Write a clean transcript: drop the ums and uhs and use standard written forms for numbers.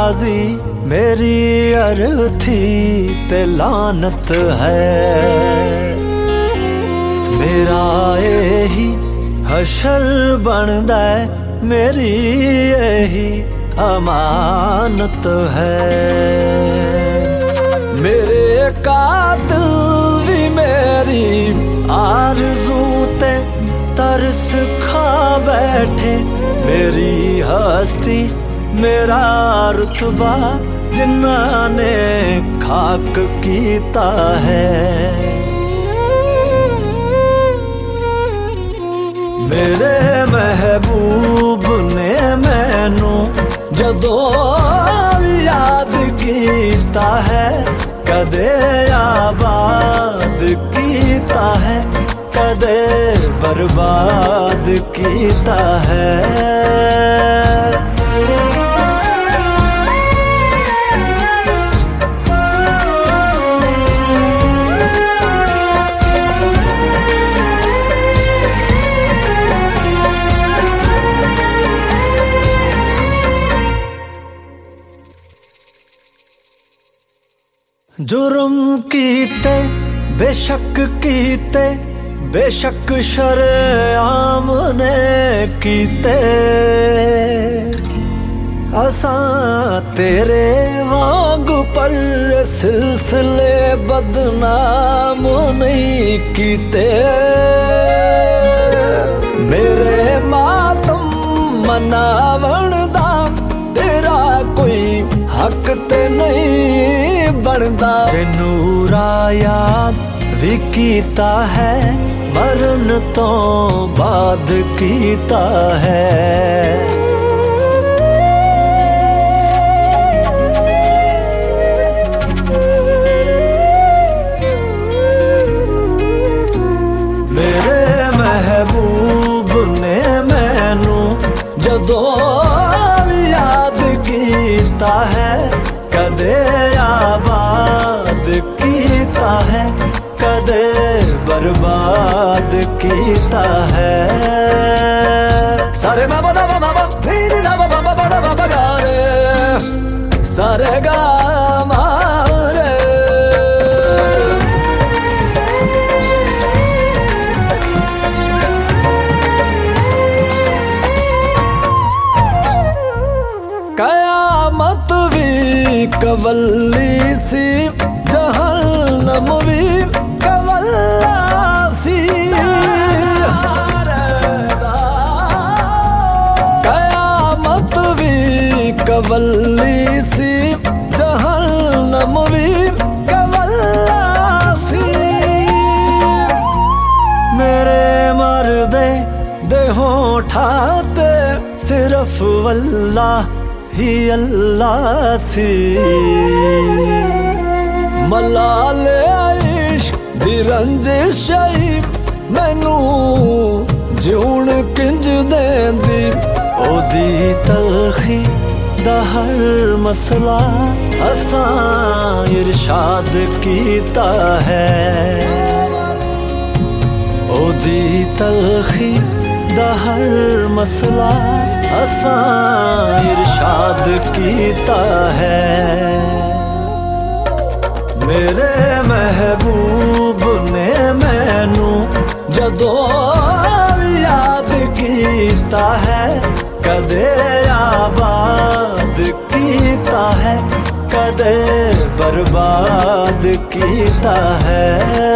बाजी मेरी अर्थी ते लानत है। मेरा यही हशर बनदा है मेरी यही अमानत है। मेरे कातिल भी मेरी आरज़ू ते तरस खा बैठे। मेरी हस्ती मेरा रुतबा जिन्ना ने खाक कीता है। मेरे महबूब ने मैनू जदों याद कीता है, कदे आबाद कीता है, कदे बर्बाद कीता है। जुर्म कीते बेशक कीते, बेशक शरेआम ने कीते। असां तेरे वांग पर सिलसिले बदनाम नहीं कीते। मेरे मातम मनावण दा तेरा कोई हक ते नहीं बनदा। नूरा याद भी कीता है, मरण तो बाद कीता है। मेरे महबूब ने मैनू जदों याद कीता है, कदे आबाद कीता है, कदे बर्बाद कीता है। सारे बाबा दाबा बाबा नीनी दाबा बाबा बड़ा बाबा गा रे, सारे गा मारे। कयामत भी कवल्ली सी, जहन्नम भी कवल्ला सी। कयामत भी कवल्ली सी, जहन्नम भी कवल्ला सी। मेरे मर्दे देहों ठाते सिर्फ वल्लाह ही अल्लाह सी। मलाले इश्क दी रंजिश मैनू जिउण किंज देंदी। ओदी तलखी दा हर मसला असां इरशाद कीता है। ओदी तलखी दा हर मसला असां इरशाद कीता है। मेरे महबूब ने मैनू जदों याद कीता है, कदे आबाद कीता है, कदे बर्बाद कीता है।